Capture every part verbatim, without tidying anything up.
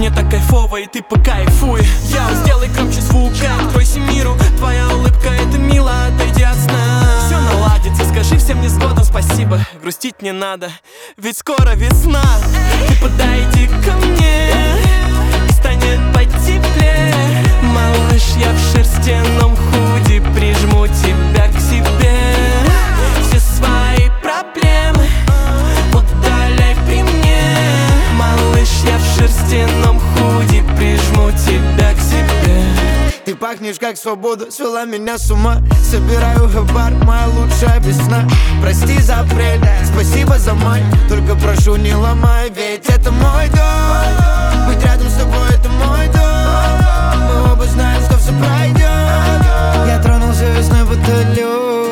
Мне так кайфово, и ты покайфуй. Я сделай громче звука, откройся миру. Твоя улыбка, это мило, отойди от сна. Все наладится, скажи всем несгодам спасибо. Грустить не надо, ведь скоро весна. Ты подойди ко мне, станет потеплее. Малыш, я в шерстяном худи, прижму тебя к себе. Все свои проблемы удаляй при мне. Малыш, я в шерстяном худи, прижму тебя к себе. Ты пахнешь как свобода, свела меня с ума. Собираю хабар, моя лучшая весна. Прости за апрель, спасибо за май. Только прошу, не ломай, ведь это мой дом. Быть рядом с тобой, это мой дом. Мы оба знаем, что все пройдет. Я тронулся весной, баталю.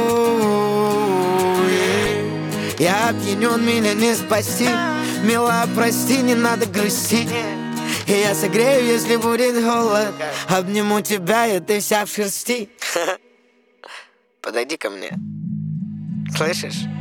Я опьянен, меня не спасти. Мила, прости, не надо грустить. И я согрею, если будет голод. Обниму тебя, и ты вся в шерсти. Подойди ко мне. Слышишь?